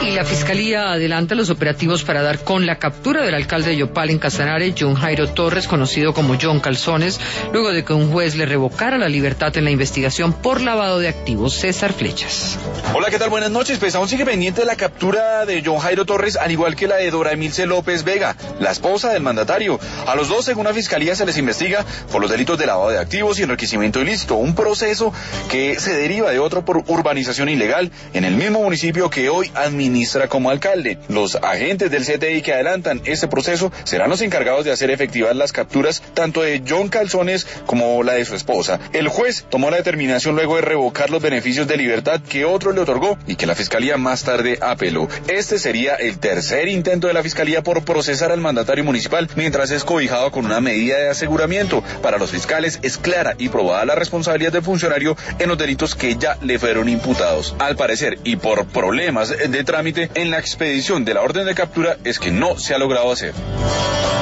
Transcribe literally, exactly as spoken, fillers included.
Y la Fiscalía adelanta los operativos para dar con la captura del alcalde de Yopal en Casanare, John Jairo Torres, conocido como John Calzones, luego de que un juez le revocara la libertad en la investigación por lavado de activos. César Flechas. Hola, ¿qué tal? Buenas noches. Pues aún sigue pendiente la captura de John Jairo Torres, al igual que la de Dora Emilce López Vega, la esposa del mandatario. A los dos, según la Fiscalía, se les investiga por los delitos de lavado de activos y enriquecimiento ilícito, un proceso que se deriva de otro por urbanización ilegal en el mismo municipio que hoy administra como alcalde. Los agentes del C T I que adelantan este proceso serán los encargados de hacer efectivas las capturas tanto de John Calzones como la de su esposa. El juez tomó la determinación luego de revocar los beneficios de libertad que otro le otorgó y que la Fiscalía más tarde apeló. Este sería el tercer intento de la Fiscalía por procesar al mandatario municipal mientras es cobijado con una medida de aseguramiento. Para los fiscales es clara y probada la responsabilidad del funcionario en los delitos que ya le fueron imputados. Al parecer, y por problemas de trámite en la expedición de la orden de captura, es que no se ha logrado hacer.